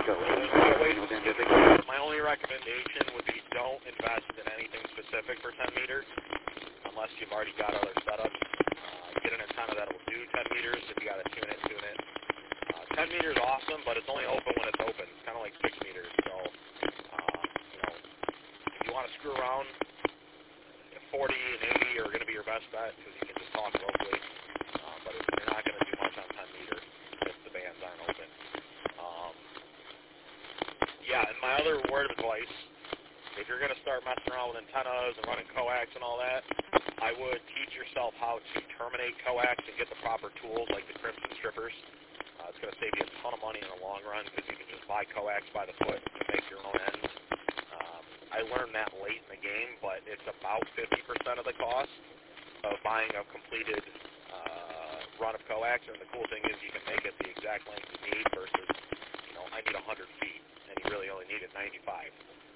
My only recommendation would be don't invest in anything specific for 10 meters unless you've already got other setups. Get an antenna that will do 10 meters. If you got to tune it, tune it. 10 meters is awesome, but it's only open when it's open. It's kind of like 6 meters. So, if you want to screw around, 40 and 80 are going to be your best bet because you can just talk locally. But you're not going to do much on 10 meters if the bands aren't open. And my other word of advice, if you're going to start messing around with antennas and running coax and all that, I would teach yourself how to terminate coax and get the proper tools like the Crimson strippers. It's going to save you a ton of money in the long run because you can just buy coax by the foot and make your own ends. I learned that late in the game, but it's about 50% of the cost of buying a completed run of coax. And the cool thing is you can make it the exact length you need versus, I need 100 feet, and you really only needed 95.